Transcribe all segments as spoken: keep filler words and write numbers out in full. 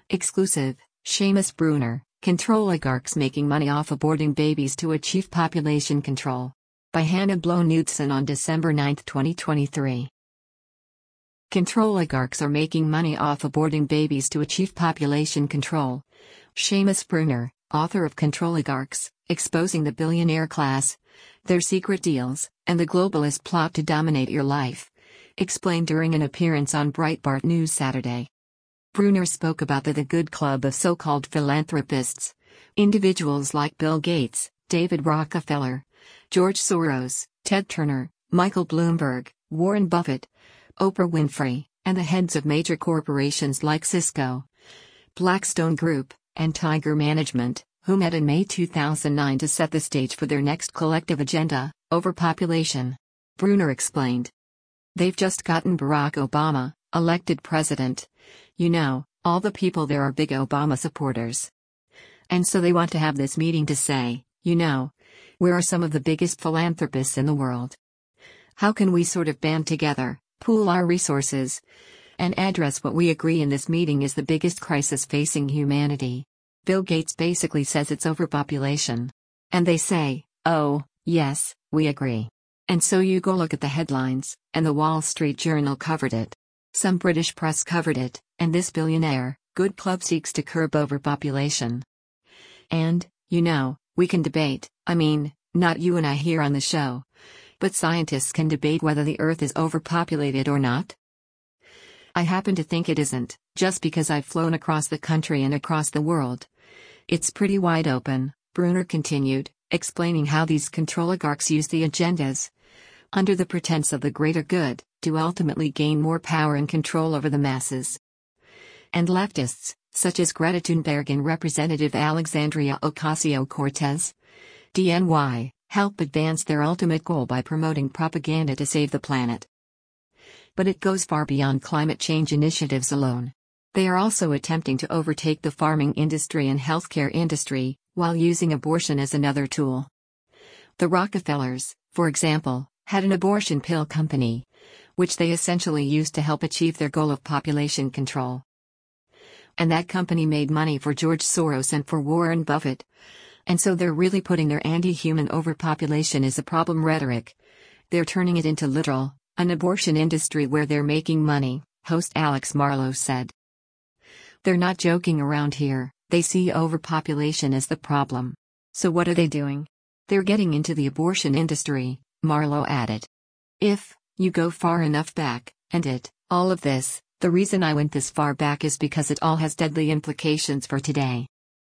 Exclusive, Seamus Bruner, control oligarchs making money off aborting babies to achieve population control. By Hannah Blow-Knudsen on December ninth, twenty twenty-three. Control oligarchs are making money off aborting babies to achieve population control. Seamus Bruner, author of Control Oligarchs, Exposing the Billionaire Class, Their Secret Deals, and the Globalist Plot to Dominate Your Life, explained during an appearance on Breitbart News Saturday. Bruner spoke about the The Good Club of so-called philanthropists, individuals like Bill Gates, David Rockefeller, George Soros, Ted Turner, Michael Bloomberg, Warren Buffett, Oprah Winfrey, and the heads of major corporations like Cisco, Blackstone Group, and Tiger Management, who met in May two thousand nine to set the stage for their next collective agenda, overpopulation. Bruner explained. They've just gotten Barack Obama elected president. You know, all the people there are big Obama supporters. And so they want to have this meeting to say, you know, where are some of the biggest philanthropists in the world? How can we sort of band together, pool our resources, and address what we agree in this meeting is the biggest crisis facing humanity? Bill Gates basically says it's overpopulation. And they say, oh, yes, we agree. And so you go look at the headlines, and the Wall Street Journal covered it. Some British press covered it, and this billionaire, Good Club seeks to curb overpopulation. And, you know, we can debate, I mean, not you and I here on the show. But scientists can debate whether the Earth is overpopulated or not. I happen to think it isn't, just because I've flown across the country and across the world. It's pretty wide open, Bruner continued, explaining how these control oligarchs use the agendas, under the pretense of the greater good, to ultimately gain more power and control over the masses. And leftists, such as Greta Thunberg and Representative Alexandria Ocasio-Cortez, D N Y, help advance their ultimate goal by promoting propaganda to save the planet. But it goes far beyond climate change initiatives alone. They are also attempting to overtake the farming industry and healthcare industry, while using abortion as another tool. The Rockefellers, for example, had an abortion pill company, which they essentially used to help achieve their goal of population control. And that company made money for George Soros and for Warren Buffett. And so they're really putting their anti-human overpopulation is a problem rhetoric. They're turning it into literal, an abortion industry where they're making money, host Alex Marlow said. They're not joking around here, they see overpopulation as the problem. So what are they doing? They're getting into the abortion industry, Marlow added. If you go far enough back, and it, all of this, the reason I went this far back is because it all has deadly implications for today.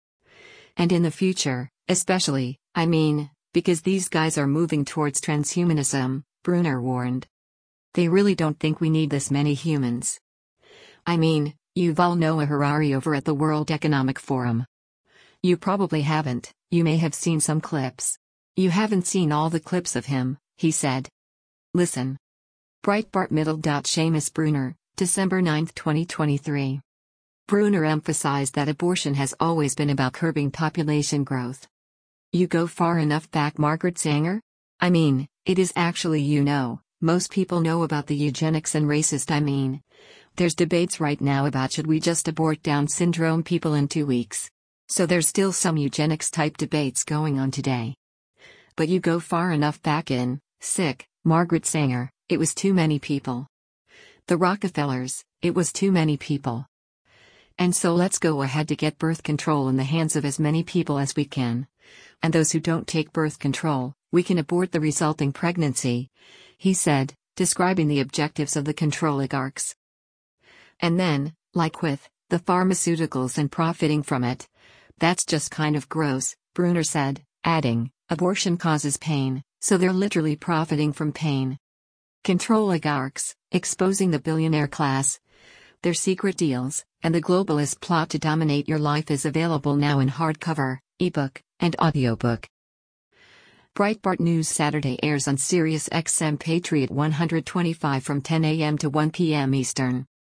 And in the future, especially, I mean, because these guys are moving towards transhumanism, Bruner warned. They really don't think we need this many humans. I mean, Yuval Noah Harari over at the World Economic Forum. You probably haven't, you may have seen some clips. You haven't seen all the clips of him, he said. Listen. Breitbart Middle. Seamus Bruner, December ninth, twenty twenty-three. Bruner emphasized that abortion has always been about curbing population growth. You go far enough back, Margaret Sanger? I mean, it is actually, you know, most people know about the eugenics and racist I mean. There's debates right now about should we just abort Down syndrome people in two weeks. So there's still some eugenics type debates going on today. But you go far enough back in, sick, Margaret Sanger, it was too many people. The Rockefellers, it was too many people. And so let's go ahead to get birth control in the hands of as many people as we can. And those who don't take birth control, we can abort the resulting pregnancy, he said, describing the objectives of the control oligarchs. And then, like with the pharmaceuticals and profiting from it, that's just kind of gross, Bruner said, adding, abortion causes pain, so they're literally profiting from pain. Control oligarchs, exposing the billionaire class, their secret deals, and the globalist plot to dominate your life is available now in hardcover, ebook, and audiobook. Breitbart News Saturday airs on Sirius X M Patriot one twenty-five from ten a m to one p m Eastern.